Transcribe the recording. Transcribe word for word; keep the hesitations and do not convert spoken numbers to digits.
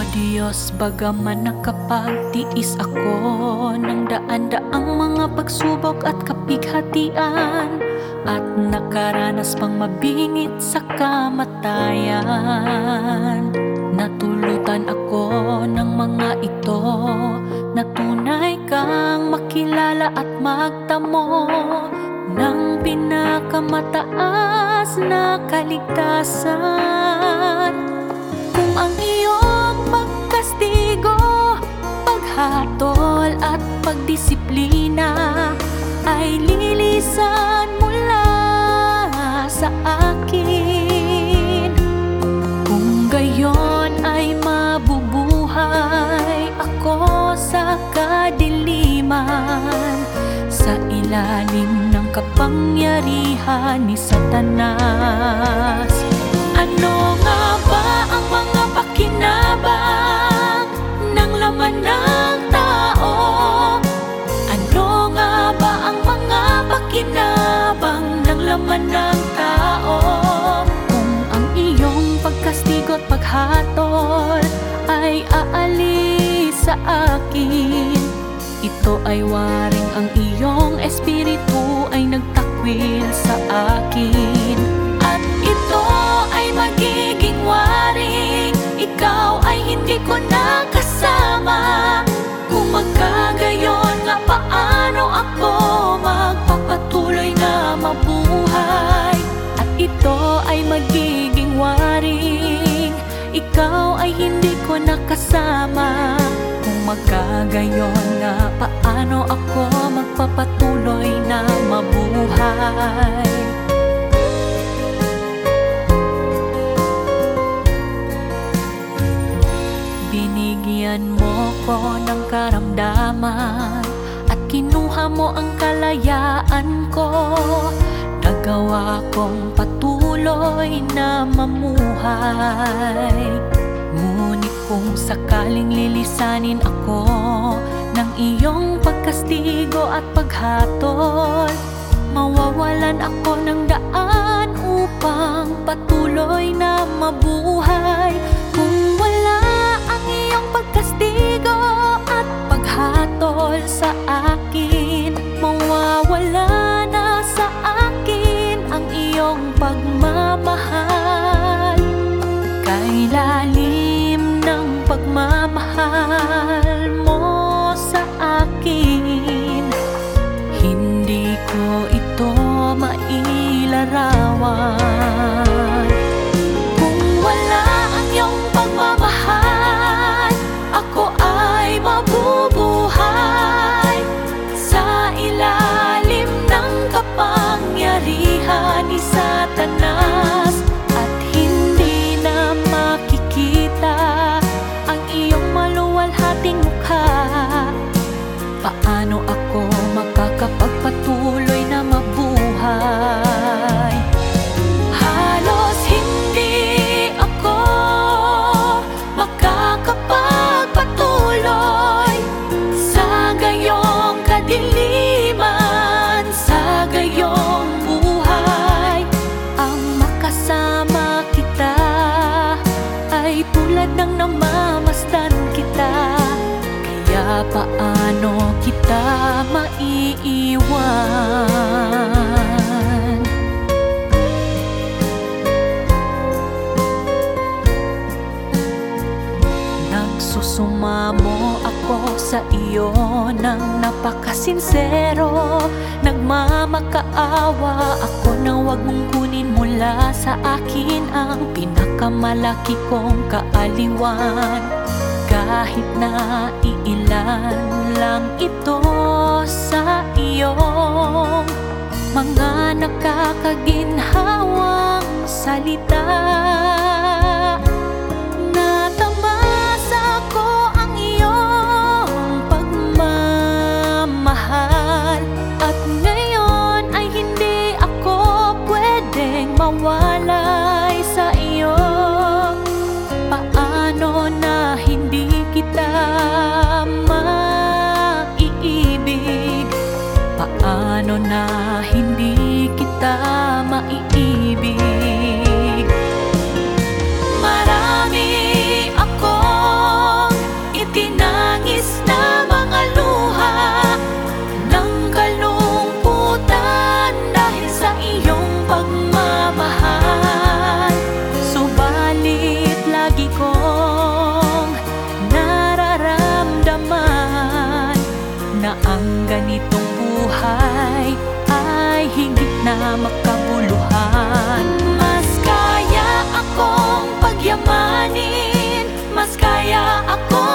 Diyos, bagaman nakapagtiis ako ng daan-daang mga pagsubok at kapighatian, at nakaranas pang mabingit sa kamatayan. Natulutan ako ng mga ito na tunay kang makilala at magtamo ng pinakamataas na kaligtasan. Kung ang iyong pagkastigo, paghatol at pagdisiplina ay lilisan mula sa akin, kung gayon ay mabubuhay ako sa kadiliman, sa ilalim ng kapangyarihan ni Satanas. Ano nga ba ang mga pakinabang ng laman ng tao? Ano nga ba ang mga pakinabang ng laman ng tao? Kung ang iyong pagkastigo at paghatol ay aalis sa akin, ito ay waring ang iyong espiritu ay nagtakwil sa akin. At ito ay magiging waring ikaw ay hindi ko nakasama. Kung magkagayon nga, paano ako magpapatuloy na mabuhay? At ito ay magiging waring ikaw ay hindi ko nakasama. Kung magkagayon nga, paano ako magpapatuloy na mabuhay? Binigyan mo ko ng karamdaman at kinuha mo ang kalayaan ko. Nagawa kong patuloy na mamuhay. Ngunit kung sakaling lilisanin ako ng iyong pagkastigo at paghatol, mawawalan ako ng daan upang patuloy na mabuhay. Kung wala ang iyong pagkastigo at paghatol sa akin, mawawala na sa akin ang iyong pagmamahal. Kailalim ng pagmamahal mo sa akin, hindi ko ito mailarawan. Kung wala ang iyong pagmamahal, ako ay mabubuhay sa ilalim ng kapangyarihan ni Satanas, at hindi na makikita ang iyong maluwalhating mukha. Paano ako makakapagpatuloy na mabuhay? Halos hindi ako makakapagpatuloy sa gayong kadiliman, sa gayong buhay. Ang makasama kita ay tulad ng namamasdan kita, kaya paano kita maiiwan? Nagsusumamo ako sa iyo ng napakasinsero, nagmamakaawa ako na huwag mong kunin mula sa akin ang pinakamalaki kong kaaliwan. Kahit na iilan lang ito sa iyong mga nakakaginhawang salita, natamasa ko ang iyong pagmamahal, at ngayon ay hindi ako pwedeng mawalay sa iyo. Paano na hindi kita maiibig? Paano na hindi kita maiibig? na makabuluhan. Mas kaya akong pagyamanin, mas kaya akong